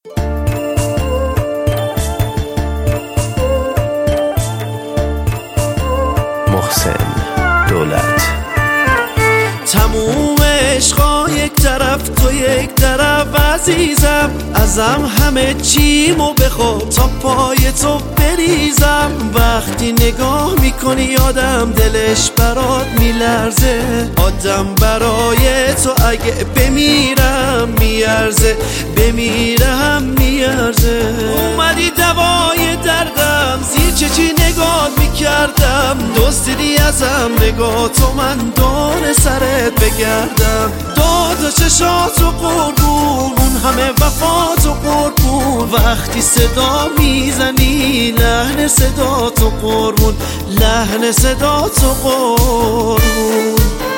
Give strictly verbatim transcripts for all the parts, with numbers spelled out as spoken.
محسن دولت. تموم عشقا یک طرف تو یک طرف عزیزم، ازم همه چیمو بخوا تا پای تو بریزم. وقتی نگاه میکنی آدم دلش برات میلرزه، آدم برای تو اگه بمیرم میارزه، بمیرم میارزه. اومدی دوای دردم، زیر چشی نگاه میکردم، دزدیدی ازم نگاه تو، من دور سرت بگردم. داد چشاتو قربون، اون همه وفاتو قربون، وقتی صدا میزنی لحن صداتو قربون، لحن صداتو قربون.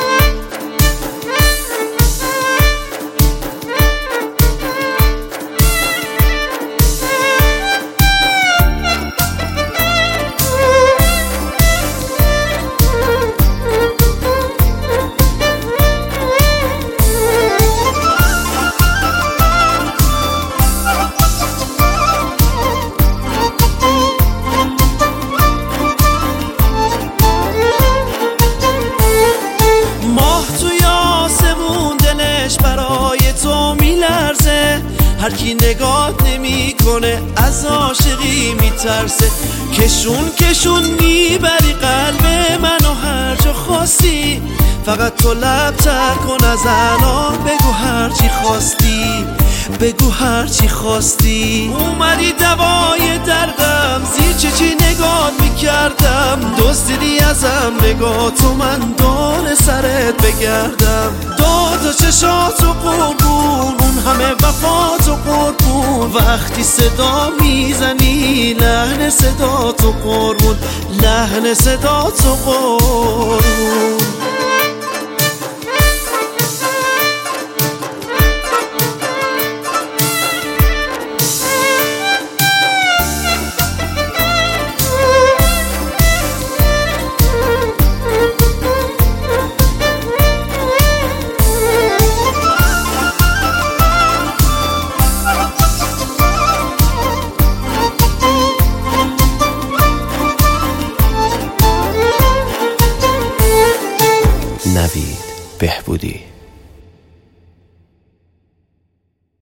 برای تو میلرزه، هر کی نگات نمیکنه از عاشقی میترسه. کشون کشون میبری قلب منو هر جا خواستی، فقط تو لب تر کن از الان، بگو هر چی خواستی، بگو هر چی خواستی. اومدی دوای دردم، زیر چشی نگاه میکردم، دزدیدی ازم نگاه تو، من دور سرت بگردم. داد و چشاتو قربون، اون همه وفاتو قربون، وقتی صدا میزنی لحن صداتو قربون، لحن صداتو قربون. نوید بهبودی.